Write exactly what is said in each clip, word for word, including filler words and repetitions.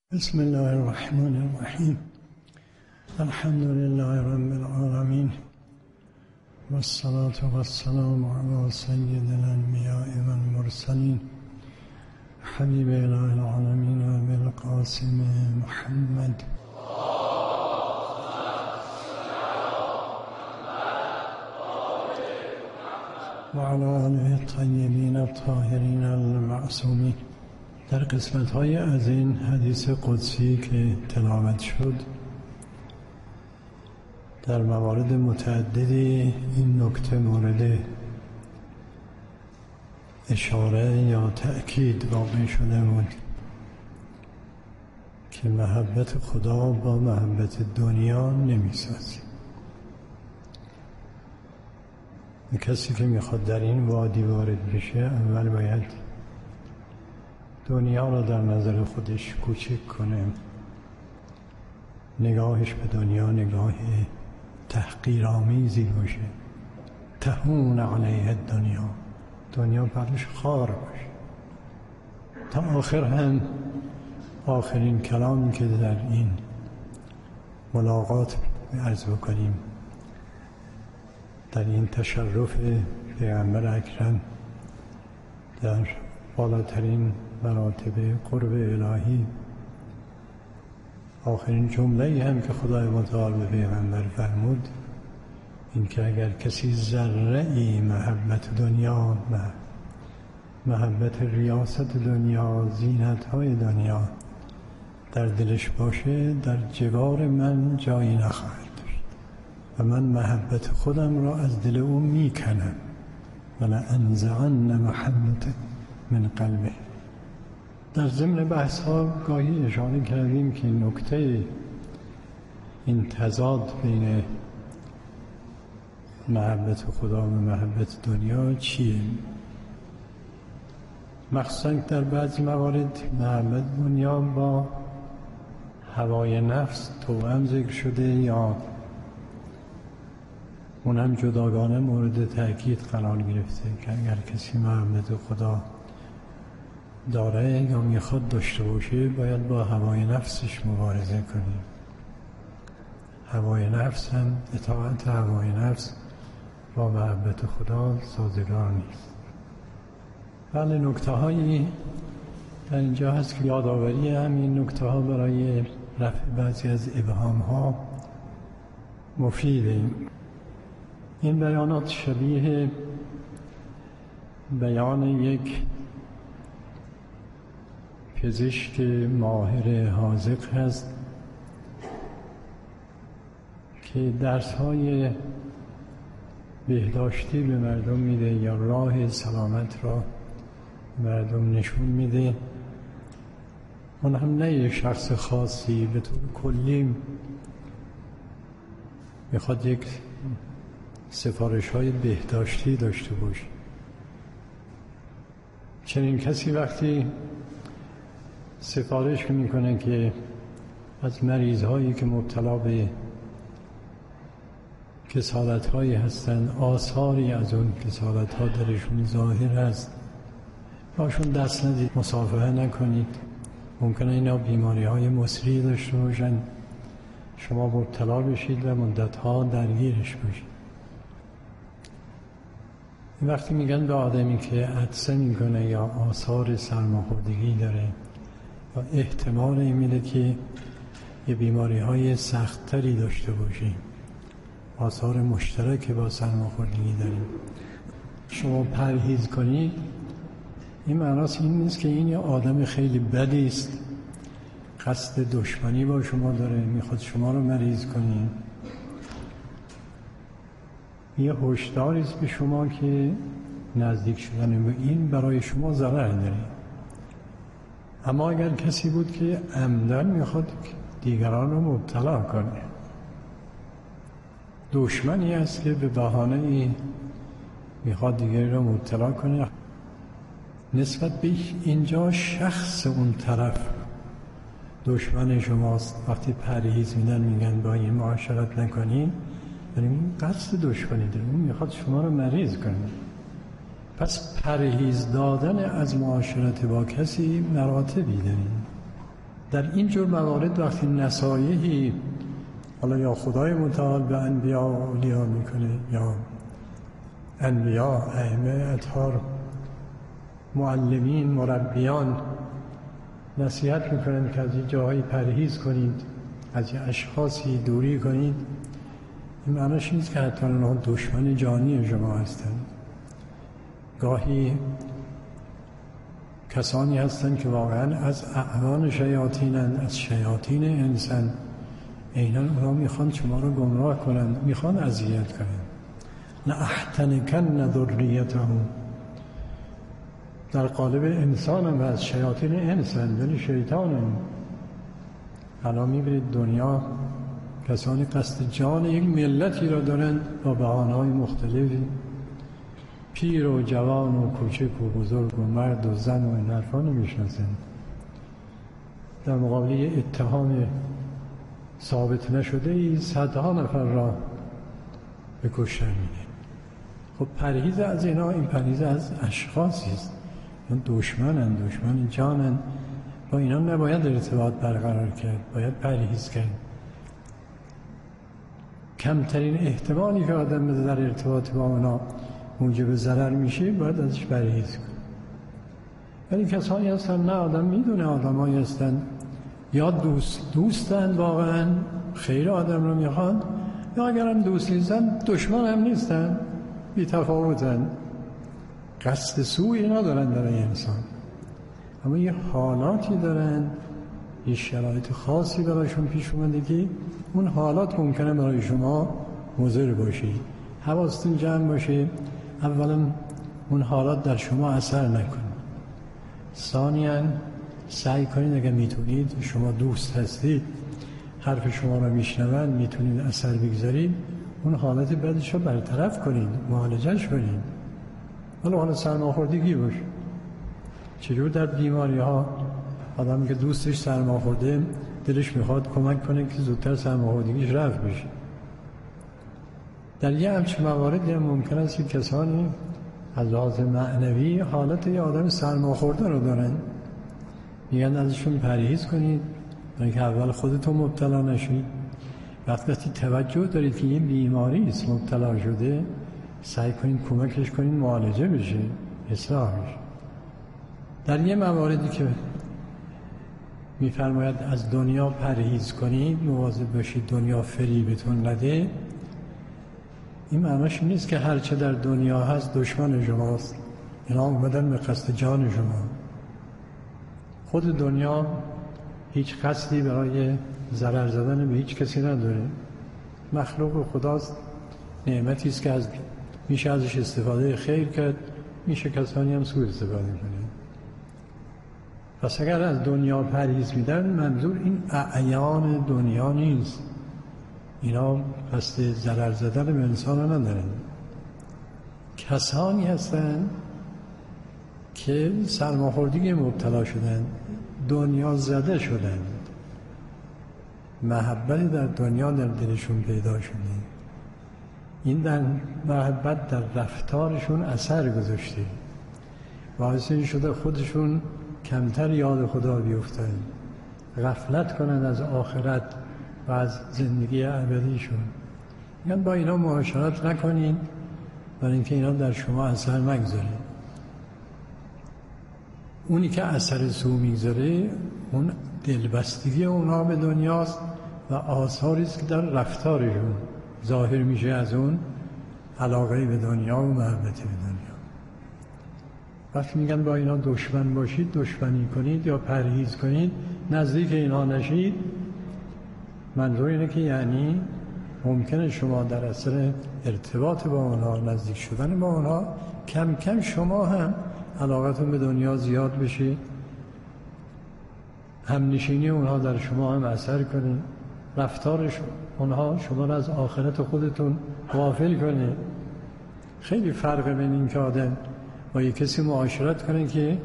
بسم الله الرحمن الرحیم. الحمد لله رب العالمین والصلاة والسلام علی سید الانبیاء والمرسلین حبیب اله العالمین و بالقاسم محمد و علی آله الطیبین الطاهرین المعصومین. در قسمت‌های از این حدیث قدسی که تلاوت شد در موارد متعددی این نکته مورد اشاره یا تأکید واقع شده بود که محبت خدا با محبت دنیا نمی‌سازه. کسی که میخواد در این وادی وارد بشه اول باید دنیا را در نظر خودش کوچک کنه، نگاهش به دنیا نگاه تحقیرآمیزی باشه، تهون علیه دنیا، دنیا برش خار باشه. تا آخر هم آخرین کلامی که در این ملاقات عرض بکنیم در این تشرف پیغمبر اکرم در بالاترین مراتب قرب الهی، آخرین جمله‌ای هم که خدای متعال به پیغمبر فرمود این که اگر کسی ذره‌ای محبت دنیا، محبت ریاست دنیا، زینت‌های دنیا در دلش باشه در جوار من جایی نخواهد داشت و من محبت خودم را از دل او میکنم ولأنزعن محبت من قلبه. در ضمن بحث ها گاهی اشاره کردیم که نکته این تضاد بین محبت خدا و محبت دنیا چیه؟ مخصوصا در بعضی موارد محبت دنیا با هوای نفس توأم ذکر شده یا اون هم جداگانه مورد تأکید قرار گرفته که اگر کسی محبت خدا داره یا میخواد داشته باشه باید با هوای نفسش مبارزه کنیم. هوای نفس هم، اطاعت هوای نفس با محبت خدا سازگار نیست. بله، نکته هایی در اینجا هست که یادآوری همین نکته ها برای رفع بعضی از ابهام ها مفیده. این بیانات شبیه بیان یک پزشک ماهر حاذق هست که درس‌های بهداشتی به مردم میده یا راه سلامت را مردم نشون میده. اون هم نه یک شخص خاصی، به طور کلی میخواد یک سفارش‌های بهداشتی داشته باشه. چنین کسی وقتی سفارش میکنه که از مریض‌هایی که مبتلا به کسالت‌هایی هستند آثاری از اون کسالت‌ها درشون ظاهر است، باشون دست ندید، مصافحه نکنید، ممکنه اینا بیماری‌های مسری داشته باشن، شما مبتلا بشید و مدت‌ها درگیرش باشید. وقتی میگن به آدمی که عطسه میکنه یا آثار سرماخوردگی داره و احتمال این میده که یه بیماری های سخت‌تری داشته باشیم، آثار مشترک با سرماخوردگی داریم، شما پرهیز کنید، این معناست این نیست که این یه آدم خیلی بدی است قصد دشمنی با شما داره میخواد شما رو مریض کنه. یه هشداری است به شما که نزدیک شدن به این برای شما ضرر داره. اما اگر کسی بود که عمدن میخواد دیگران رو مبتلا کنه، دشمنی است که به بهانه ای میخواد دیگری رو مبتلا کنه، نسبت به اینجا شخص اون طرف دشمن شماست. وقتی پرهیز میدن میگن با این معاشرت نکنین، یعنی این قصد دشمنی داره، اون میخواد شما رو مریض کنه. پس پرهیز دادن از معاشرت با کسی مراتبی داریم. در این جور موارد وقتی نصایحی حالا یا خدای متعال به انبیا و اولیا میکنه یا انبیا، ائمه، اطهار، معلمین، مربیان نصیحت میکنن که از این جاهایی پرهیز کنید، از این اشخاصی دوری کنید، این معنیش نیست که حتی اونها دشمن جانی شما هستند. گاهی کسانی هستند که واقعا از اعوان شیاطینند، از شیاطین انسان، اینا اونها میخوان شما رو گمراه کنند، میخوان اذیت کنند. لأحتنکن ذریته، در قالب انسان هم از شیاطین انسان، یعنی شیطان هم. الان میبینید دنیا کسانی قصد جان یک ملتی را دارند با بهانه‌های مختلفی، پیر و جوان و کوچک و بزرگ و مرد و زن و این حرفا نمیشناسند، در مقابل اتهام ثابت نشده ای صدها نفر را به کشتن میده. خب پرهیز از اینا، این پرهیز از اشخاصی است، این دشمنن، دشمن جانن، با اینا نباید ارتباط برقرار کرد، باید پرهیز کرد. کمترین احتمالی که آدم در ارتباط با اونا موجب ضرر میشه باید ازش پرهیز کنه. ولی کسانی هستن نه آدم میدونه آدمایی هستن یا دوست دوستن واقعا خیر آدم رو میخوان، یا اگرم دوست نیستن دشمن هم نیستن، بی تفاوتن، قصد سوئی ندارن برای انسان، اما یه حالاتی دارن، یه شرایط خاصی برایشون پیش اومده که اون حالات ممکنه برای شما مضر باشه. حواستون جمع باشه، اولا اون حالات در شما اثر نکنه، ثانیاً سعی کنید اگر میتونید، شما دوست هستید، حرف شما رو میشنون، میتونید اثر بگذارید، اون حالت بدش رو برطرف کنید، معالجهش کنید. حالا حالا سرماخوردگی باشه، چجور در بیماری ها آدمی که دوستش سرماخورده دلش میخواد کمک کنه که زودتر سرماخوردگیش رفع بشه. در یه همچین مواردی هم ممکن است که کسانی از لحاظ معنوی حالت یه آدم سرماخورده رو دارن، میگن ازشون پرهیز کنید برای که اول خودتون مبتلا نشید. وقتی توجه دارید که یه بیماری است مبتلا شده، سعی کنید کمکش کنید معالجه بشه، اصلاح بشه. در یه مواردی که میفرماید از دنیا پرهیز کنید، مواظب باشید دنیا فریبتون نده، این معناش نیست که هر چه در دنیا هست دشمن شماست، اینا اومدن به قصد جان شما. خود دنیا هیچ قصدی برای ضرر زدن به هیچ کسی نداره، مخلوق خداست، نعمتی است که از میشه ازش استفاده خیر کرد، میشه کسانی هم سوء استفاده کنه. پس اگر از دنیا پرهیز میدن، منظور این اعیان دنیا نیست، اینا قصد ضرر زدن به انسان ندارن. کسانی هستن که سرماخوردگی مبتلا شدن، دنیا زده شدن، محبت در دنیا در دلشون پیدا شده، این در محبت در رفتارشون اثر گذاشته، باعث شده خودشون کمتر یاد خدا بیفتن، غفلت کنن از آخرت و از زندگی ابدیشون. میگن با اینا معاشرت نکنین برای اینکه اینا در شما اثر نگذاره. اونی که اثر سو میگذاره اون دلبستگی اونا به دنیاست و آثاری است که در رفتارشون ظاهر میشه، از اون علاقه به دنیا و محبت به دنیا. وقتی میگن با اینا دشمن باشید، دشمنی کنید یا پرهیز کنید، نزدیک اینا نشید، منظور اینه که یعنی ممکنه شما در اثر ارتباط با اونها، نزدیک شدن با اونها، کم کم شما هم علاقتون به دنیا زیاد بشه، همنشینی اونها در شما هم اثر کنه، رفتارش اونها شما رو از آخرت خودتون غافل کنه. خیلی فرق بین این که آدم با یک کسی معاشرت کنه که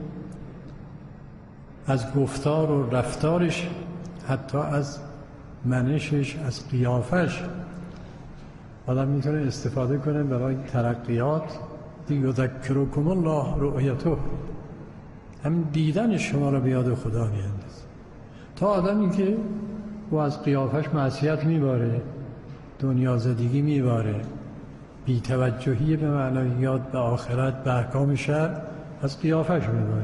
از گفتار و رفتارش، حتی از منشش، از قیافش آدم میتونه استفاده کنه برای ترقیات. یذکرکم الله رؤیته، هم دیدن شما رو به یاد خدا میاندازه. تا آدمی که او از قیافش معصیت میباره، دنیا زدگی میباره، بی‌توجهی به معنویات، به آخرت، به احکام شرع، از قیافش میباره.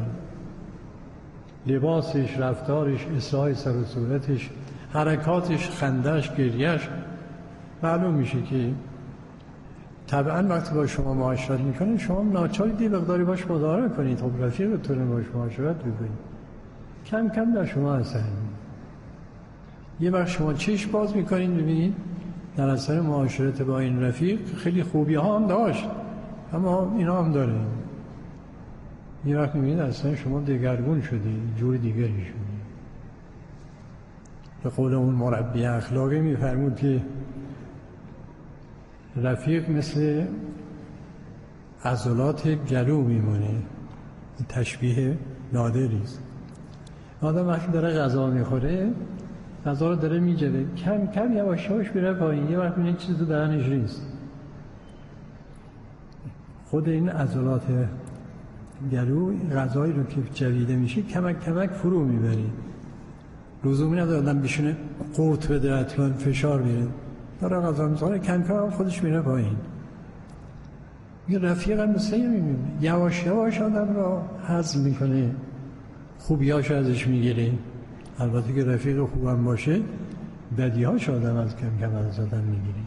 لباسش، رفتارش، اصلاح سر و صورتش، حرکاتش، خندش، گریهش معلوم میشه که طبعا وقتی با شما معاشرت میکنه شما ناچاری دی مقداری باش مدارا کنید. خب رفیقتون باش معاشرت بکنید، کم کم در شما اثر میکنه. یه وقت شما چشم باز میکنید ببینید در اثر معاشرت با این رفیق خیلی خوبی ها هم داشت، اما اینا هم داره. یه وقت میبینید اصلا شما دگرگون شدی، جور دیگری شدی. به قول اون مربی اخلاقی میفرمود که رفیق مثل عضلات گلو میمونه. تشبیه نادری است. آدم وقتی داره غذا میخوره، غذا رو داره میجوه، کم کم یواش یواش میره پایین، یه وقت میبینید چیزی تو دهنش نیست. خود این عضلات گلو غذایی رو که جویده میشه کمک کمک فرو میبرید. لزومی نداره آدم بشینه قورت بده، حتما فشار میره، داره غذا میخوره، کم کم خودش میره پایین. یه رفیق هم مثل میمونه، یواش یواش آدم را هضم میکنه، خوبیاش ازش میگیره. البته که رفیق خوبم باشه بدیهاش آدم از کم کم از آدم میگیره.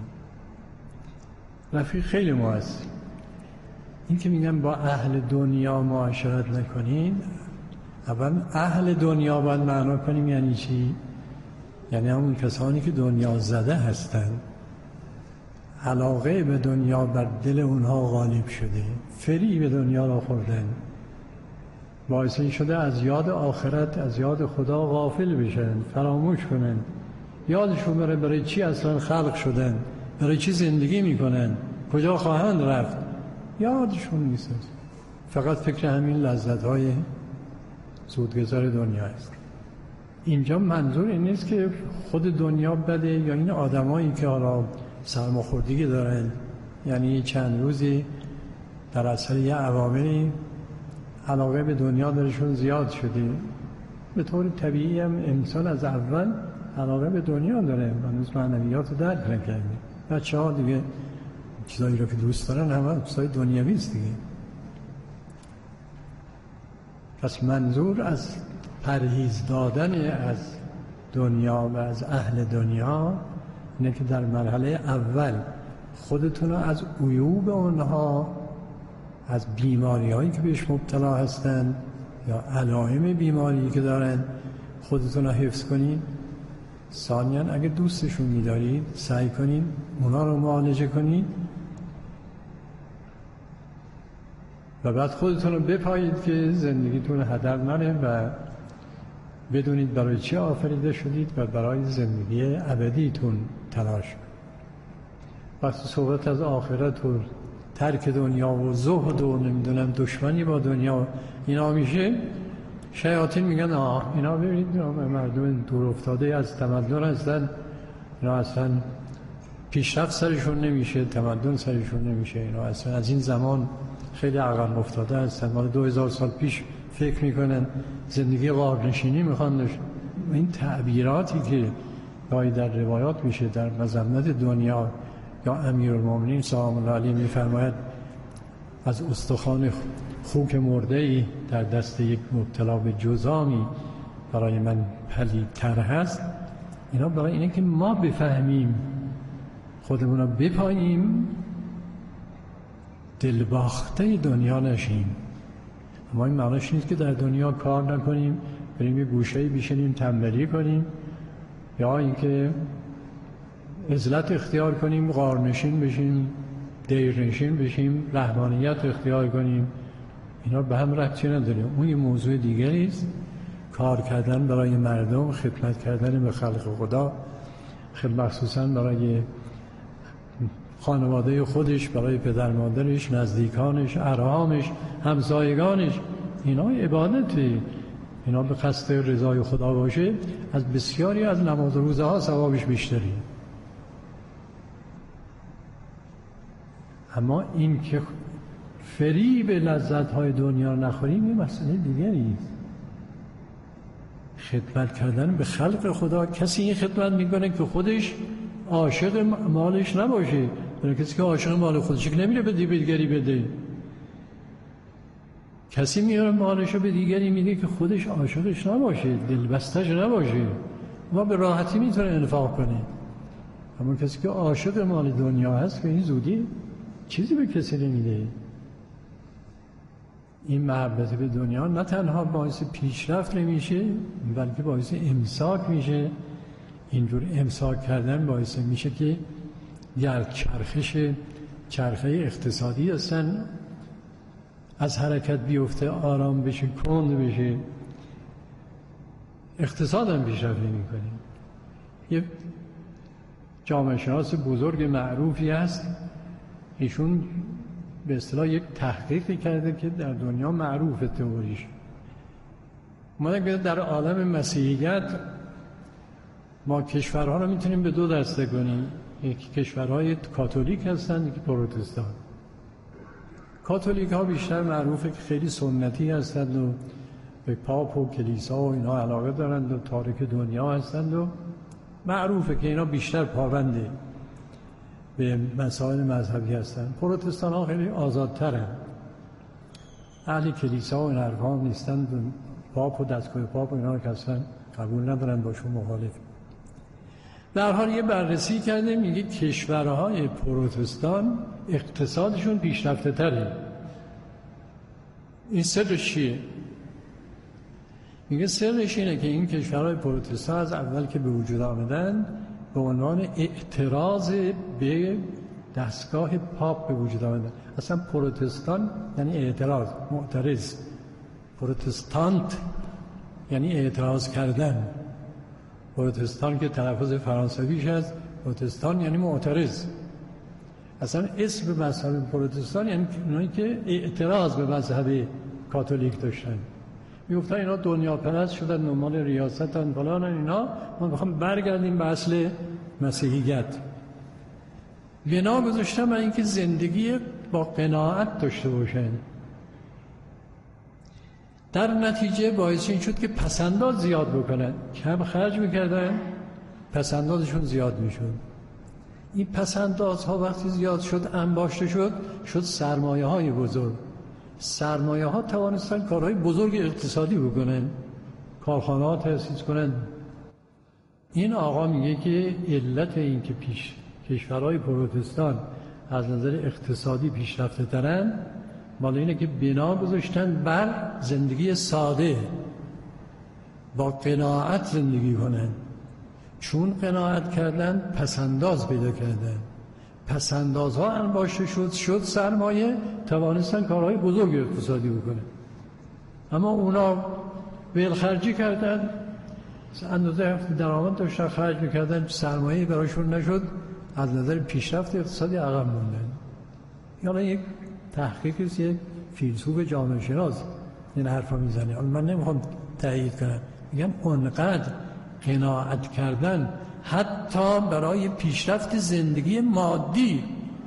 رفیق خیلی مؤثر. این که میگم با اهل دنیا معاشرت نکنین، اول اهل دنیا باید معنا کنیم یعنی چی؟ یعنی همون کسانی که دنیا زده هستن، علاقه به دنیا بر دل اونها غالب شده، فری به دنیا را خوردن، باعث این شده از یاد آخرت، از یاد خدا غافل بشن، فراموش کنن. یادشون بره برای چی اصلا خلق شدن، برای چی زندگی میکنن، کجا خواهند رفت، یادشون نیست. فقط فکر همین لذت‌های زودگذر دنیا است. اینجا منظور این نیست که خود دنیا بده یا این آدمایی که حالا سرماخوردگی دارن، یعنی چند روزی در اثر یه عواملی علاقه به دنیا درشون زیاد شده. به طور طبیعی هم انسان از اول علاقه به دنیا داره، هنوز معنویات رو درک نکرده. بچه ها دیگه چیزایی رو که دوست دارن همه چیزای دنیوی است دیگه. پس منظور از پرهیز دادن از دنیا و از اهل دنیا اینه که در مرحله اول خودتون رو از عیوب اونها، از بیماری هایی که بهش مبتلا هستن یا علائم بیماری که دارن خودتون رو حفظ کنید. ثانیاً اگه دوستشون می‌دارید سعی کنید اونا رو معالجه کنید و بعد خودتون رو بپایید که زندگیتون هدر نره و بدونید برای چی آفریده شدید و برای زندگی ابدیتون تلاش کنید. وقتی صحبت از آخرت و ترک دنیا و زهد و نمیدونم دشمنی با دنیا اینا میشه، شیاطین میگن آه اینا ببینید مردم دور افتاده از تمدن هستن، اینا اصلا پیشرفت سرشون نمیشه، تمدن سرشون نمیشه، اینا اصلا از این زمان خیلی عقب افتاده هستن، مال دو هزار سال پیش فکر میکنن زندگی غارنشینی میخوان داشت. این تعبیراتی که گاهی در روایات میشه در مذمت دنیا، یا امیرالمومنین سلام الله علیه میفرماید از استخوان خوک مرده‌ای در دست یک مبتلا به جذامی برای من پلیدتر هست. اینا برای اینه که ما بفهمیم، خودمون رو بپاییم، دلباخته دنیا نشیم. اما این معنیش نیست که در دنیا کار نکنیم، بریم یه گوشه‌ای بشینیم تنبلی کنیم، یا اینکه عزلت اختیار کنیم، غارنشین بشیم، دیرنشین بشیم، رهبانیت اختیار کنیم. اینا به هم ربطی نداره. اون یه موضوع دیگری است. کار کردن برای مردم، خدمت کردن به خلق خدا، خدمت مخصوصا برای خانواده خودش، برای پدر مادرش، نزدیکانش، ارحامش، همسایگانش، اینا عبادته. اینا به قصد رضای خدا باشه، از بسیاری از نماز و روزه ها ثوابش بیشتری. اما این که فریب لذت های دنیا نخوریم یه مسئله دیگری است. خدمت کردن به خلق خدا. کسی این خدمت میکنه که خودش عاشق مالش نباشه. برای کسی که عاشق مال خودش نمیره به دیگری بده. کسی میاره مالشو به دیگری میده که خودش عاشقش نباشه، دلبستش نباشه، ما به راحتی میتونه انفاق کنه. اما کسی که عاشق مال دنیا هست که این زودی چیزی به کسی نمیده. این محبت به دنیا نه تنها باعث پیشرفت نمیشه بلکه باعث امساک میشه. اینجور امساک کردن باعث میشه که در چرخش چرخه اقتصادی هستن از حرکت بیفته، آرام بشه، کند بشه، اقتصاد هم پیشرفت نمی‌کنه. یه جامعه شناس بزرگ معروفی هست، ایشون به اصطلاح یک تحقیقی کرده که در دنیا معروفه تئوریش. ما در عالم مسیحیت ما کشورها رو میتونیم به دو دسته کنیم. یک کشورهای کاتولیک هستند، یک پروتستان. کاتولیک ها بیشتر معروفه که خیلی سنتی هستند و به پاپ و کلیسا و اینا علاقه دارند و تارک دنیا هستند و معروفه که اینا بیشتر پابنده به مسائل مذهبی هستند. پروتستان ها خیلی آزادترن، اهل کلیسا و این حرفا نیستند و پاپ و دستگاه پاپ و اینا رو اصلا قبول ندارن، باشون مخالف. در حال یه بررسی کرده میگه کشورهای پروتستان اقتصادشون پیشرفته تره. این سرش چیه؟ میگه سرش اینه که این کشورهای پروتستان از اول که به وجود آمدن به عنوان اعتراض به دستگاه پاپ به وجود آمدن. اصلا پروتستان یعنی اعتراض، معترض. پروتستانت یعنی اعتراض کردن. پروتستان که تلفظ فرانسویش هست، پروتستان یعنی معترض. اصلا اسم مذهب پروتستان یعنی اونایی که اعتراض به مذهب کاتولیک داشتن. میگفتن اینا دنیا پرست شدن، دنبال ریاستن فلان اینا، ما میخوام برگردیم به اصل مسیحیت. بنا گذاشتن برای اینکه زندگی با قناعت داشته باشن. در نتیجه باعث این شد که پسنداز زیاد بکنن، کم خرج میکردن، پسندازشون زیاد میشد. این پسندازها وقتی زیاد شد، انباشته شد، شد سرمایه های بزرگ. سرمایه ها توانستن کارهای بزرگ اقتصادی بکنن، کارخانه ها تأسیس کنن. این آقا میگه که علت این که پیش کشورهای پروتستان از نظر اقتصادی پیشرفته ترن مال اینه که بنا گذاشتن بر زندگی ساده، با قناعت زندگی کنن. چون قناعت کردن پسنداز پیدا کردن، پسندازها انباشته شد، شد سرمایه، توانستن کارهای بزرگ اقتصادی بکنن. اما اونا ولخرجی کردن، اندازه درآمد داشتن خرج میکردن، سرمایه برایشون نشد، از نظر پیشرفت اقتصادی عقب موندن. یعنی یک تحقیقی است، یک فیلسوف جامعه شناس این حرفا میزنه. من نمیخوام تایید کنم، میگم اونقدر قناعت کردن حتی برای پیشرفت زندگی مادی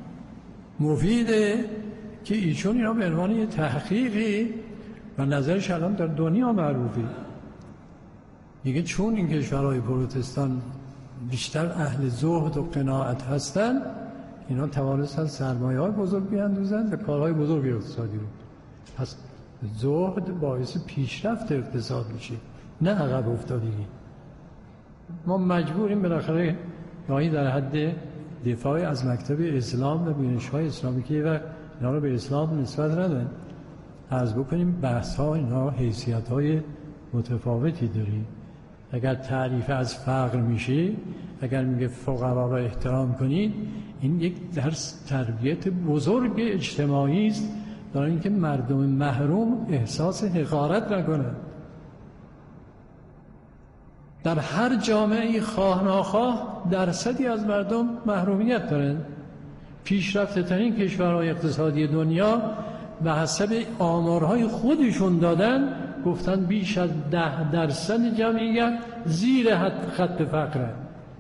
مفیده که ایشون اینا به عنوان یه تحقیقی و نظرش الان در دنیا معروفه. میگه چون این کشورهای پروتستان بیشتر اهل زهد و قناعت هستن، اینا توانستن سرمایه های بزرگ بیاندازن و کارهای بزرگ اقتصادی رو. پس زهد باعث پیشرفت اقتصاد میشه، نه عقب افتادگی. ما مجبوریم بالاخره گاهی در حد دفاع از مکتب اسلام و بینش‌های اسلامی که و اینا رو به اسلام نسبت ندن، عرض بکنیم بحث ها اینا حیثیت های متفاوتی داریم. اگر تعریف از فقر میشه، اگر میگه فقرا را احترام کنید، این یک درس تربیت بزرگ اجتماعی است برای اینکه مردم محروم احساس حقارت نکنند. در هر جامعه خواه ناخواه درصدی از مردم محرومیت دارند. پیشرفته ترین کشورهای اقتصادی دنیا به حسب آمارهای خودشون دادن، گفتن بیش از ده درصد جمعیت زیر حد خط فقره.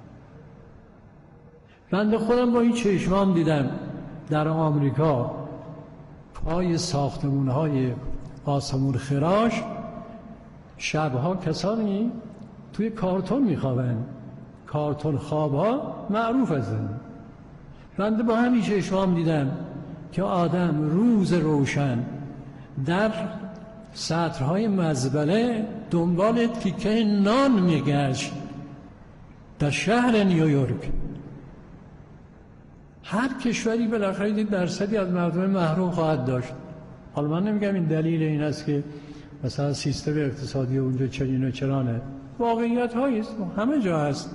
بنده خودم با این چشمام دیدم در آمریکا پای ساختمون‌های آسمون خراش شبها کسانی توی کارتون میخوابن. کارتون خواب ها معروف هستن. بنده با همیشه شام دیدم که آدم روز روشن در سطرهای مزبله دنبال تیکه نان میگشت در شهر نیویورک. هر کشوری بالاخره درصدی از مردم محروم خواهد داشت. حالا من نمیگم این دلیل این است که مثلا سیستم اقتصادی اونجا چنین و چرانه، واقعیت هاییست، همه جا هست.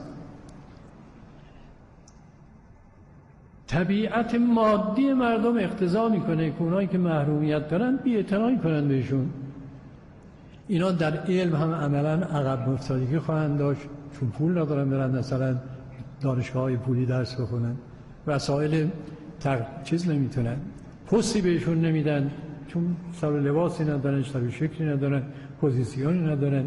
طبیعت مادی مردم اقتضا میکنه که اونایی که محرومیت دارن بی‌اعتنایی کنن بهشون. اینا در علم هم عملا عقب افتادگی خواهند داشت، چون پول ندارن برن مثلا دانشگاه های پولی درس بخونن، وسایل تر... چیز نمیتونن، پستی بهشون نمیدن چون سر و لباسی ندارن، سر و شکلی ندارن، پوزیسیونی ندارن.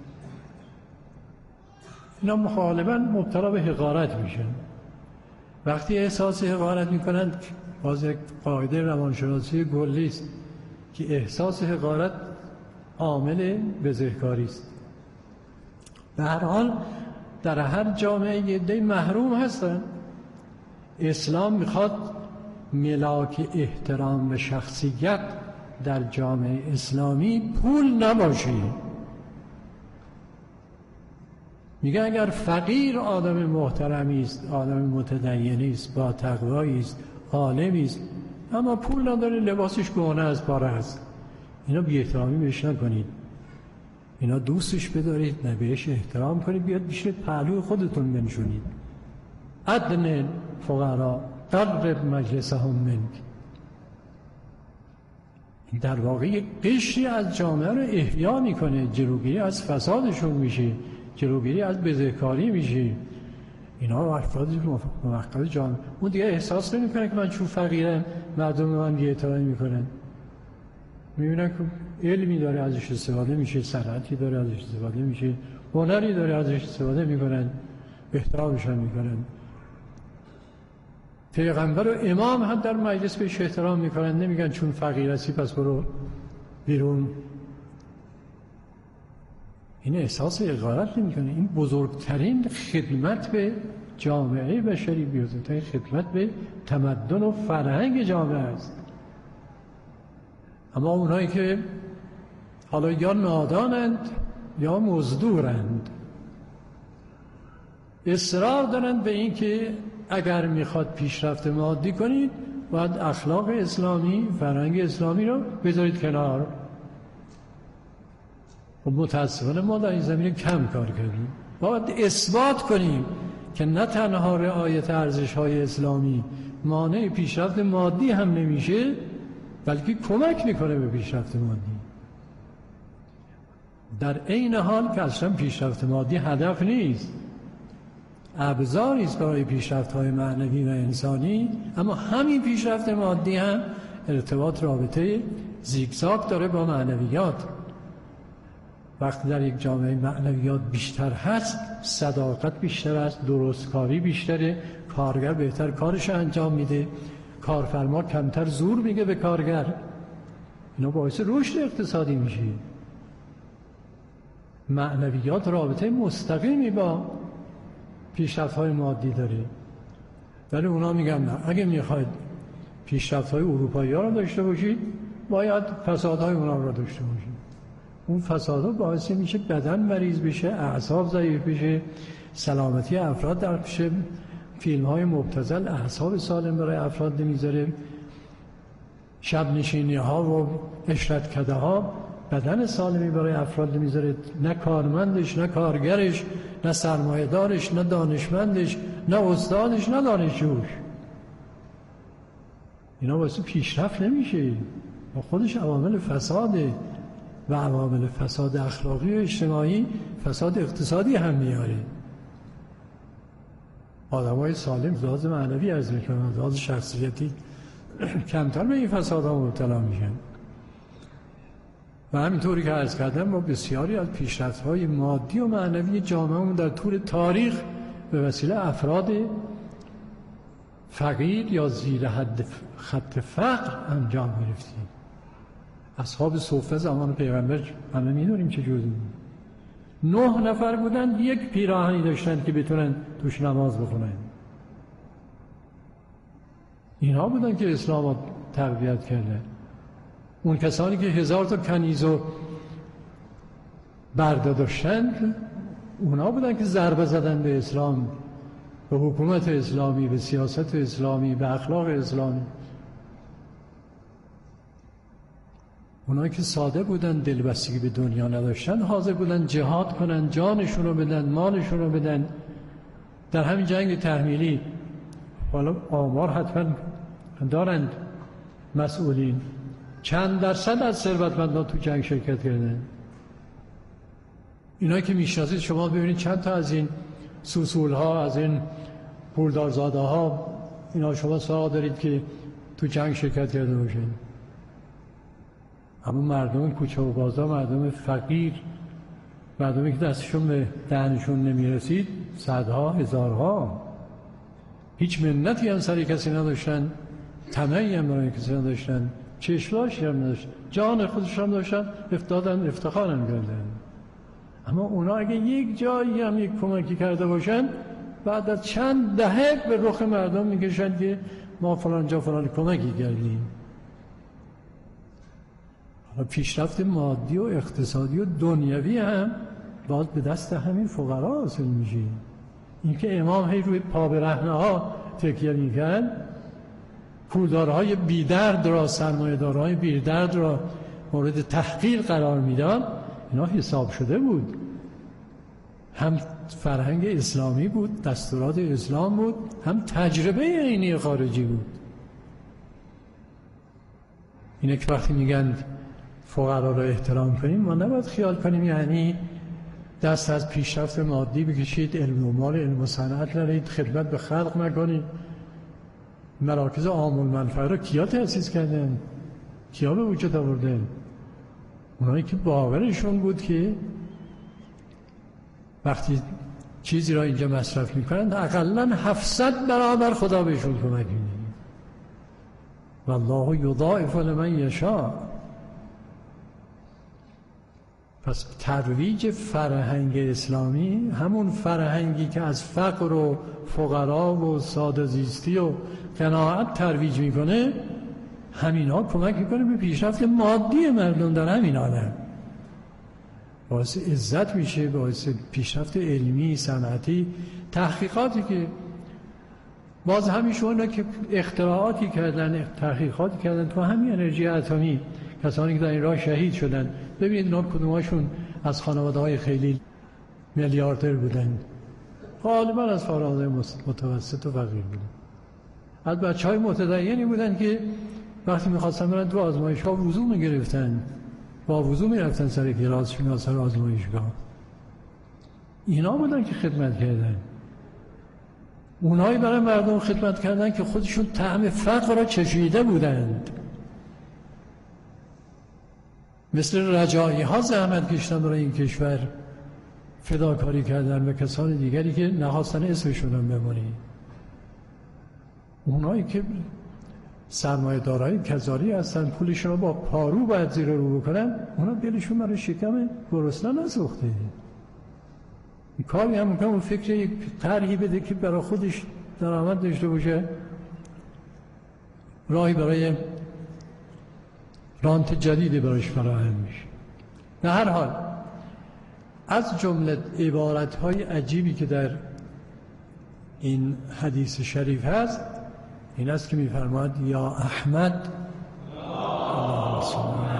اینا غالبا مبتلا به حقارت میشن. وقتی احساس حقارت میکنن، باز یک قاعده روانشناسی کلی است که احساس حقارت عامل بزهکاری است. به هر حال در هر جامعه یه عده محروم هستن. اسلام میخواد ملاک احترام و شخصیت در جامعه اسلامی پول نباشه. میگه اگر فقیر آدم محترمی است، آدم متدینی است، با تقوایی است، عالمی است، اما پول نداره، لباسش کهنه از پاره است، اینا بی احترامی بهش نکنید. اینا دوستش بدارید، نه بهش احترام کنید، بیاد بیشتر پهلوی خودتون بنشونید. ادن فقرا قرب مجلسهم منک. در واقع یک قشری از جامعه رو احیا میکنه، جلوگیری از فسادشون میشه، جلوگیری از بزهکاری میشه. اینا افراد موفق جامعه اون دیگه احساس نمیکنه که من چون فقیرم مردم من بی احترامی میکنن. میبینن که علمی داره ازش استفاده میشه، صنعتی داره ازش استفاده میشه، هنری داره ازش استفاده میکنن، احترامش هم میکنن. پیغمبر و امام هم در مجلس بهش احترام میکنن، نمیگن چون فقیر هستی پس برو بیرون. این احساس حقارت نمیکنه. این بزرگترین خدمت به جامعه بشری، بزرگترین خدمت به تمدن و فرهنگ جامعه است. اما اونایی که حالا یا نادانند یا مزدورند، اصرار دارند به این که اگر میخواد پیشرفت مادی کنید باید اخلاق اسلامی، فرهنگ اسلامی رو بذارید کنار. و متاسفانه ما در این زمینه کم کار کردیم. باید اثبات کنیم که نه تنها رعایت ارزش‌های اسلامی مانع پیشرفت مادی هم نمیشه، بلکه کمک میکنه به پیشرفت مادی. در عین حال که اصلا پیشرفت مادی هدف نیست، ابزاری است برای پیشرفت‌های معنوی و انسانی، اما همین پیشرفت مادی هم ارتباط رابطه زیگزاگ داره با معنویات. وقتی در یک جامعه معنویات بیشتر هست، صداقت بیشتر است، درستکاری بیشتره، کارگر بهتر کارش انجام میده، کارفرما کمتر زور میگه به کارگر. اینا باعث رشد اقتصادی میشه. معنویات رابطه مستقیمی با پیشرفت‌های مادی داره. ولی اونا میگن نه، اگه میخواید پیشرفت‌های اروپایی‌ها رو داشته باشید باید فسادهای اونا رو داشته باشید. اون فسادها باعث میشه بدن مریض بشه، اعصاب ضعیف بشه، سلامتی افراد در بشه. فیلم‌های مبتذل اعصاب سالم برای افراد نمیذاره. شب نشینی ها و عشرت کده ها بدن سالمی برای افراد نمیذاره، نه کارمندش، نه کارگرش، نه سرمایه دارش، نه دانشمندش، نه استادش، نه دانشجوش. اینا واسه پیشرفت نمیشه و خودش عوامل فساده و عوامل فساد اخلاقی و اجتماعی فساد اقتصادی هم میاره. آدمای سالم ذات معنوی از میکنن، ذات شخصیتی کمتر به این فسادها مبتلا میشن. و همینطوری که عرض کردم ما بسیاری از پیشرفت‌های مادی و معنوی جامعه‌مون در طول تاریخ به وسیله افراد فقیر یا زیر حد خط فقر انجام گرفتیم. اصحاب صفه زمان پیغمبر همه می‌دونیم چه جوری بود. نه نفر بودن، یک پیراهنی داشتن که بتونن توش نماز بخونن. اینها بودن که اسلام رو تقویت کرده. اون کسانی که هزار تا کنیز و برده داشتن، اونا بودن که ضربه زدن به اسلام، به حکومت اسلامی، به سیاست اسلامی، به اخلاق اسلامی. اونایی که ساده بودن، دلبستگی به دنیا نداشتن، حاضر بودن جهاد کنن، جانشون رو بدن، مالشون رو بدن. در همین جنگ تحمیلی، حالا آمار حتما دارند مسئولین، چند درصد از ثروتمندان تو جنگ شرکت کردن. اینایی که میشناسید شما ببینید چند تا از این سوسول ها، از این پولدارزاده ها، اینا شما سراغ دارید که تو جنگ شرکت کرده باشین. اما مردم کوچه و بازار، مردم فقیر، مردمی که دستشون به دهنشون نمیرسید، صدها، هزارها، هیچ منتی هم سر کسی نداشتن، طمعی هم برای کسی نداشتن، چشماشی هم نداشتن، جان خودش هم داشتن، افتادن، افتخارم کردن. اما اونا اگه یک جایی هم یک کمکی کرده باشن، بعد از چند دهه به رخ مردم میکشن که ما فلان جا فلان کمکی کردیم. پیشرفت مادی و اقتصادی و دنیوی هم باز به دست همین فقرا حاصل میشه. اینکه امام هی روی پا برهنه ها تکیه میکرد، پولدارهای بیدرد را، سرمایه‌دارهای بیدرد را مورد تحقیر قرار میداد، اینا حساب شده بود. هم فرهنگ اسلامی بود، دستورات اسلام بود، هم تجربه عینی خارجی بود. اینه که وقتی میگن فقرا را احترام کنیم، ما نباید خیال کنیم یعنی دست از پیشرفت مادی بکشید، علم و مال، علم و صنعت ندارید، خدمت به خلق نکنید. مراکز عام المنفعه را کیا تأسیس کردن؟ کیا به وجود آوردن؟ اونایی که باورشون بود که وقتی چیزی را اینجا مصرف میکنند اقلاً هفتصد برابر خدا بهشون کمک می‌کنه. والله یضاعف لمن یشاء. پس ترویج فرهنگ اسلامی، همون فرهنگی که از فقر و فقرا و ساده زیستی و قناعت ترویج میکنه، همینا کمک میکنه به پیشرفت مادی مردم در همین عالم. باعث عزت میشه، باعث پیشرفت علمی، صنعتی، تحقیقاتی که باز همیشون که اختراعاتی کردن، تحقیقاتی کردن تو همین انرژی اتمی، کسانی که در این راه شهید شدن. ببینید اینا کدوماشون از خانواده‌های خیلی میلیاردر بودن، غالبا از خانواده متوسط و فقیر بودن. از بچه‌های متدینی بودن که وقتی می‌خواستن برن تو آزمایشگاه وضو می‌گرفتن، با وضو می‌رفتن سر کلاس، شنا سر آزمایشگاه. اینا بودن که خدمت کردن. اونایی برای مردم خدمت کردن که خودشون طعم فقر را چشیده بودند. مثل رجایی ها زحمت کشیدن برای این کشور، فداکاری کردن به کسان دیگری که نخواستن اسمشون هم بمونه. اونایی که سرمایه دارای کذاری هستن، پولشون رو با پارو باید زیر رو بکنن، اونا دلشون برای شکم گرسنه نسوخته. این کاری هم میکنم اون فکر یک طرحی بده که برای خودش درآمد داشته باشه، راهی برای رانت جدیدی برایش فراهم میشه. به هر حال از جمله عبارت‌های عجیبی که در این حدیث شریف هست این است که می‌فرماید یا احمد اللهم صل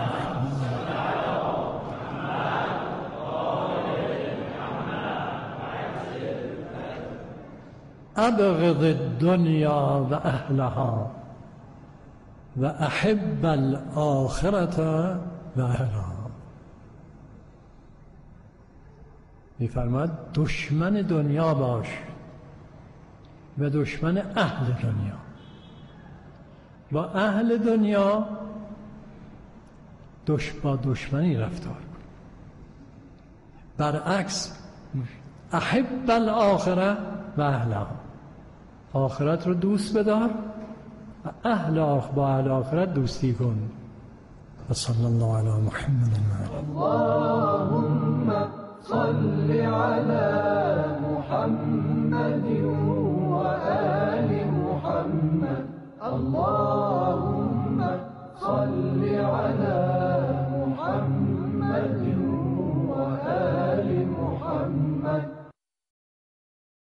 ابغض الدنیا و اهلها و احب الاخرة و اهلها. می‌فرماید دشمن دنیا باش و دشمن اهل دنیا. با اهل دنیا دش با دشمنی رفتار کن. برعکس احب الاخره و اهلها، آخرت رو دوست بدار و اهل آخ با اهل آخرت دوستی کن. و صلی الله علی محمد و آله. صل على محمد وآل محمد اللهم صل على